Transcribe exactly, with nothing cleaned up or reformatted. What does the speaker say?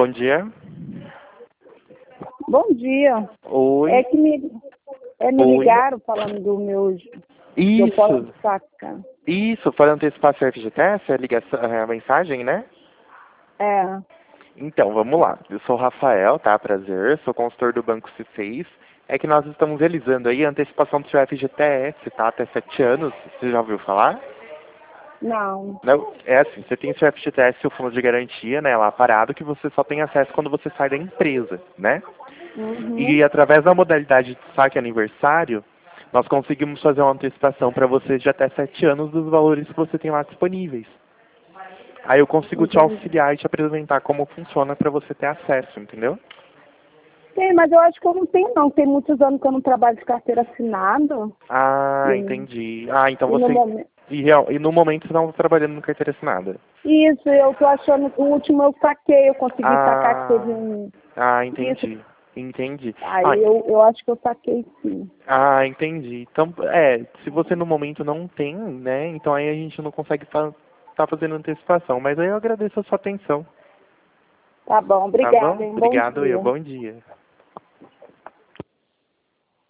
bom dia. Bom dia. Oi. É que me, é, me Oi. ligaram falando do meu... Isso. Eu posso sacar. Isso, para antecipar seu F G T S, a, ligação, a mensagem, né? É. Então, vamos lá. Eu sou o Rafael, tá? Prazer. Sou consultor do Banco C seis. É que nós estamos realizando aí a antecipação do seu F G T S, tá? Até sete anos. Você já ouviu falar? Não. Não, é assim, você tem seu F G T S, o fundo de garantia, né, lá parado, que você só tem acesso quando você sai da empresa, né? Uhum. E através da modalidade de saque aniversário, nós conseguimos fazer uma antecipação para você de até sete anos dos valores que você tem lá disponíveis. Aí eu consigo te Entendi. auxiliar e te apresentar como funciona para você ter acesso, entendeu? Tem, mas eu acho que eu não tenho, não. Tem muitos anos que eu não trabalho de carteira assinada. Ah, E, entendi. Ah, então e no você... momento... E, real... e no momento você não está trabalhando no carteira assinada? Isso, eu tô achando que o último eu saquei, eu consegui sacar que teve Ah, um... ah, Isso. entendi. Entendi. Ah, Aí eu, eu acho que eu saquei sim. ah, entendi. Então, é, se você no momento não tem, né, então aí a gente não consegue estar tá, tá fazendo antecipação. Mas aí eu agradeço a sua atenção. Tá bom, Tá obrigada, bom? hein? Bom Obrigado eu. dia. Bom dia.